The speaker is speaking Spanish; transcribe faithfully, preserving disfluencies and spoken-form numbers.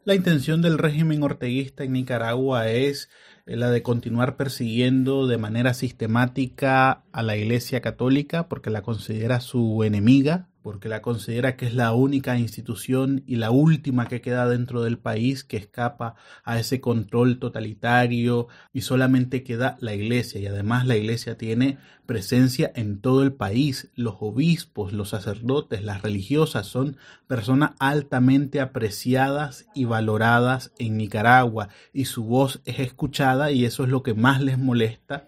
La intención del régimen orteguista en Nicaragua es eh, la de continuar persiguiendo de manera sistemática a la Iglesia Católica porque la considera su enemiga, porque la considera que es la única institución y la última que queda dentro del país que escapa a ese control totalitario, y solamente queda la Iglesia, y además la Iglesia tiene presencia en todo el país. Los obispos, los sacerdotes, las religiosas son personas altamente apreciadas y valoradas en Nicaragua, y su voz es escuchada, y eso es lo que más les molesta